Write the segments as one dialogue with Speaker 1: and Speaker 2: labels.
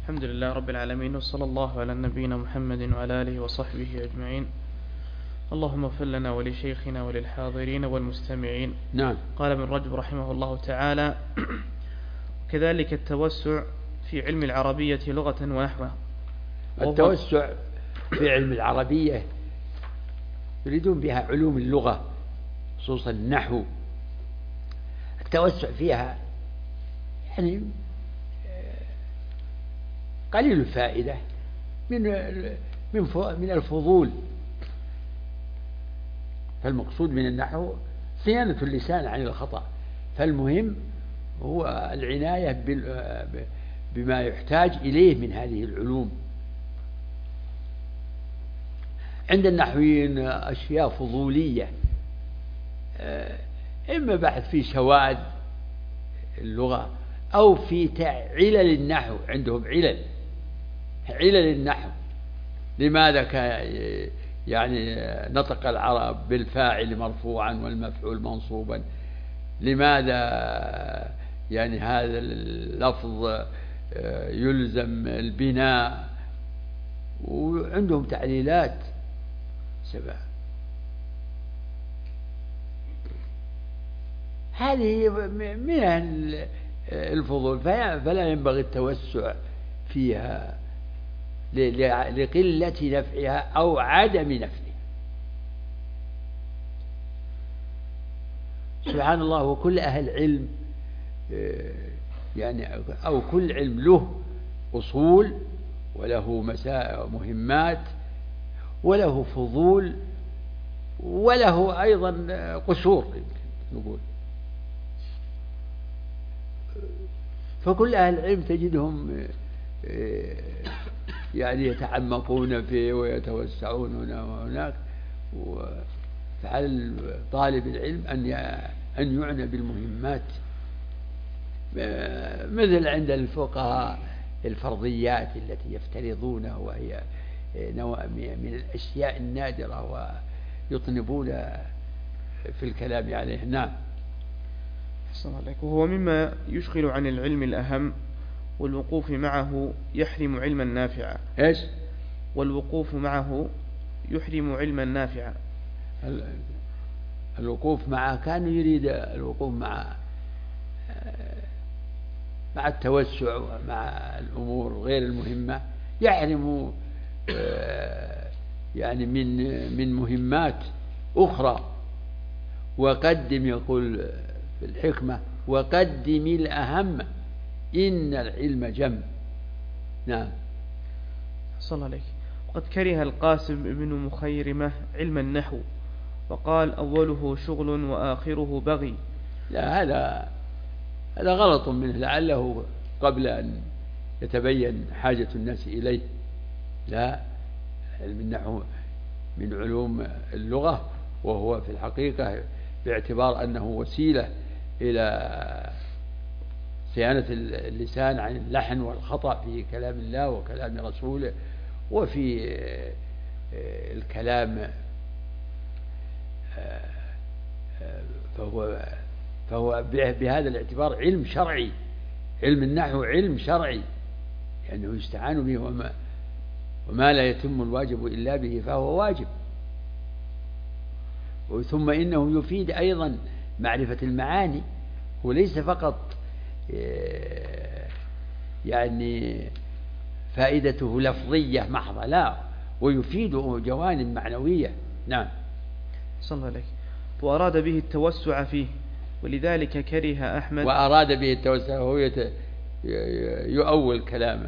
Speaker 1: الحمد لله رب العالمين، وصلى الله على نبينا محمد وعلى آله وصحبه أجمعين. اللهم اغفر لنا ولشيخنا وللحاضرين والمستمعين.
Speaker 2: نعم.
Speaker 1: قال ابن رجب رحمه الله تعالى: كذلك التوسع في علم العربية لغة ونحوها.
Speaker 2: التوسع في علم العربية يريدون بها علوم اللغة، خصوصا النحو. التوسع فيها يعني قليل الفائدة من الفضول. فالمقصود من النحو صيانة اللسان عن الخطأ، فالمهم هو العناية بما يحتاج إليه من هذه العلوم. عند النحويين أشياء فضولية، إما بحث في شواذ اللغة أو في علل النحو. عندهم علل النحو. لماذا يعني نطق العرب بالفاعل مرفوعا والمفعول منصوبا؟ لماذا يعني هذا اللفظ يلزم البناء؟ وعندهم تعليلات سبع. هذه من الفضول، فلا ينبغي التوسع فيها لقلة نفعها أو عدم نفعها. سبحان الله. وكل أهل علم يعني أو كل علم له أصول وله مهمات وله فضول وله أيضا قصور نقول. فكل أهل العلم تجدهم يعني يتعمقون فيه ويتوسعون هنا وهناك. فعلى طالب العلم أن يعنى بالمهمات، مثل عند الفقهاء الفرضيات التي يفترضونها، وهي من الأشياء النادرة ويطنبون في الكلام عليه. نعم.
Speaker 1: وهو مما يشغل عن العلم الأهم، والوقوف معه يحرم علما نافعا.
Speaker 2: إيش؟
Speaker 1: والوقوف معه يحرم علما نافعا.
Speaker 2: الوقوف معه كان يريد الوقوف مع التوسع مع الأمور غير المهمة، يحرم يعني من مهمات أخرى. وقدم، يقول في الحكمة: وقدم الأهم إن العلم جم. نعم.
Speaker 1: صلى الله عليه. وقد كره القاسم بن مخيرمة علم النحو، وقال: أوله شغل وآخره بغي.
Speaker 2: لا، هذا غلط منه، لعله قبل أن يتبين حاجة الناس إليه. لا، علم النحو من علوم اللغة، وهو في الحقيقة باعتبار أنه وسيلة إلى صيانة اللسان عن اللحن والخطأ في كلام الله وكلام رسوله وفي الكلام، فهو بهذا الاعتبار علم شرعي. علم النحو علم شرعي، لأنه يعني يستعان به، وما لا يتم الواجب إلا به فهو واجب. ثم إنه يفيد أيضا معرفة المعاني، وليس فقط يعني فائدته لفظية محضة، لا، ويفيد جوانب معنوية. نعم.
Speaker 1: صلى الله عليه. وأراد به التوسع فيه، ولذلك كره أحمد.
Speaker 2: وأراد به التوسع، هو يؤول كلام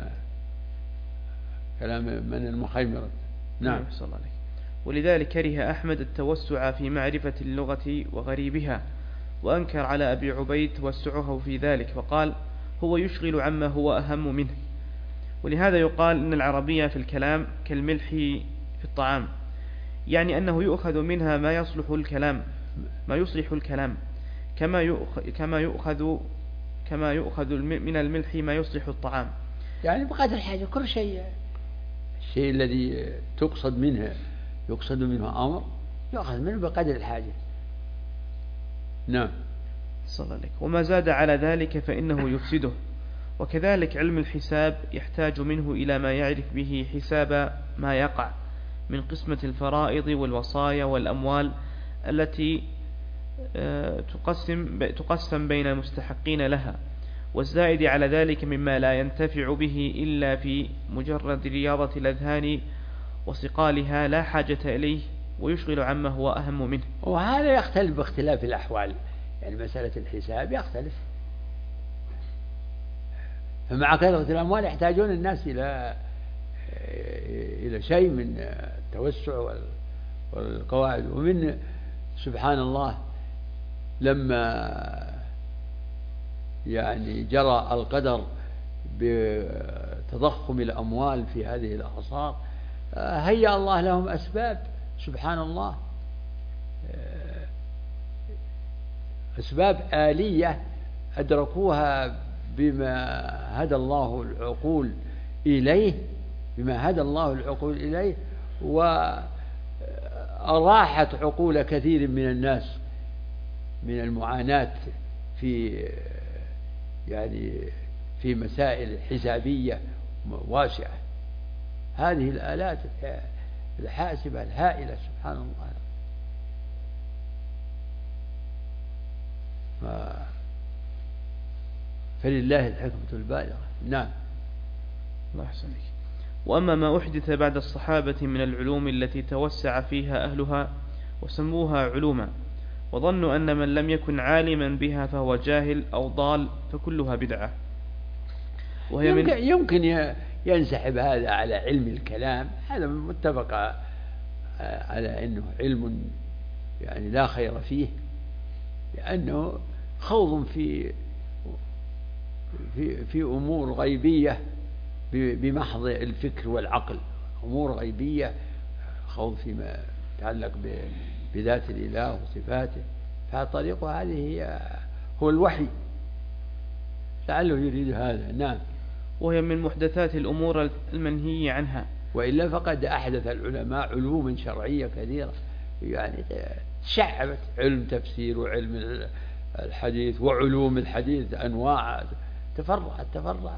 Speaker 2: من المخيمرة. نعم.
Speaker 1: صلى الله عليه. ولذلك كره أحمد التوسع في معرفة اللغة وغريبها، وأنكر على أبي عبيد توسعه في ذلك، فقال: هو يشغل عما هو أهم منه. ولهذا يقال إن العربية في الكلام كالملح في الطعام، يعني أنه يؤخذ منها ما يصلح الكلام، كما يؤخذ من الملح ما يصلح الطعام.
Speaker 2: يعني بقدر الحاجة، كل شيء، الشيء الذي يقصد منه أمر يؤخذ منه بقدر الحاجة. نعم.
Speaker 1: صلى الله عليه. وما زاد على ذلك فإنه يفسده، وكذلك علم الحساب يحتاج منه إلى ما يعرف به حساب ما يقع من قسمة الفرائض والوصايا والأموال التي تقسم بين المستحقين لها، والزائد على ذلك مما لا ينتفع به إلا في مجرد رياضة الأذهان وصقالها لا حاجة إليه، ويشغل عما هو أهم منه.
Speaker 2: وهذا يختلف باختلاف الأحوال، يعني مسألة الحساب يختلف، فمع كثرة الأموال يحتاجون الناس إلى شيء من التوسع والقواعد. ومن سبحان الله لما يعني جرى القدر بتضخم الأموال في هذه الأعصار هيأ الله لهم أسباب، سبحان الله، أسباب آلية أدركوها بما هدى الله العقول إليه، وأراحت عقول كثير من الناس من المعاناة في مسائل حسابية واسعة. هذه الآلات الحاسبة الهائلة سبحان الله. فلله الحكمة البالغة. نعم.
Speaker 1: الله يحسنك. وأما ما أحدث بعد الصحابة من العلوم التي توسع فيها أهلها وسموها علوما، وظنوا أن من لم يكن عالما بها فهو جاهل أو ضال، فكلها بدعة.
Speaker 2: وهي يمكن ينسحب هذا على علم الكلام، هذا متفق على أنه علم يعني لا خير فيه، لأنه خوض في أمور غيبية بمحض الفكر والعقل، أمور غيبية، خوض فيما يتعلق بذات الإله وصفاته، فطريقه هذه هو الوحي، لعله يريد هذا. نعم.
Speaker 1: وهي من محدثات الأمور المنهي عنها،
Speaker 2: وإلا فقد أحدث العلماء علوما شرعية كثيرة، يعني شعبت علم تفسير وعلم الحديث وعلوم الحديث أنواع تفرعت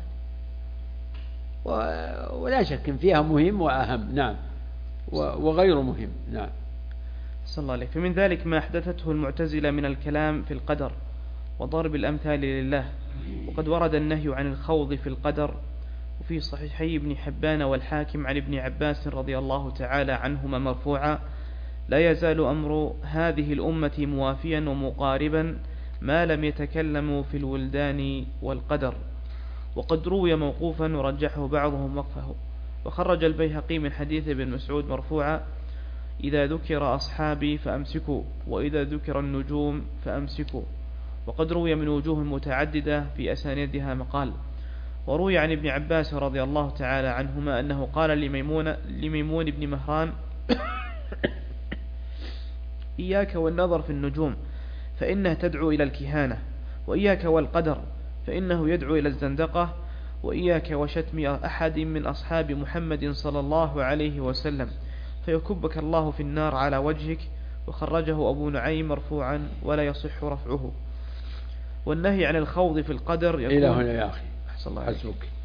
Speaker 2: ولا شك فيها مهم وأهم. نعم. وغير مهم. نعم.
Speaker 1: صلى الله عليه. فمن ذلك ما أحدثته المعتزلة من الكلام في القدر وضرب الأمثال لله، وقد ورد النهي عن الخوض في القدر، وفي صحيحي ابن حبان والحاكم عن ابن عباس رضي الله تعالى عنهما مرفوعا: لا يزال أمر هذه الأمة موافيا ومقاربا ما لم يتكلموا في الولدان والقدر. وقد روي موقوفا ورجحه بعضهم وقفه. وخرج البيهقي من حديث ابن مسعود مرفوعا: إذا ذكر أصحابي فأمسكوا، وإذا ذكر النجوم فأمسكوا. وقد روي من وجوه متعددة في أسانيدها مقال. وروي عن ابن عباس رضي الله تعالى عنهما أنه قال لميمون بن مهران: إياك والنظر في النجوم فإنها تدعو إلى الكهانة، وإياك والقدر فإنه يدعو إلى الزندقة، وإياك وشتم أحد من أصحاب محمد صلى الله عليه وسلم فيكبك الله في النار على وجهك. وخرجه أبو نعيم مرفوعا ولا يصح رفعه. والنهي عن الخوض في القدر يكون
Speaker 2: إلى هنا يا أخي.
Speaker 1: حسبك.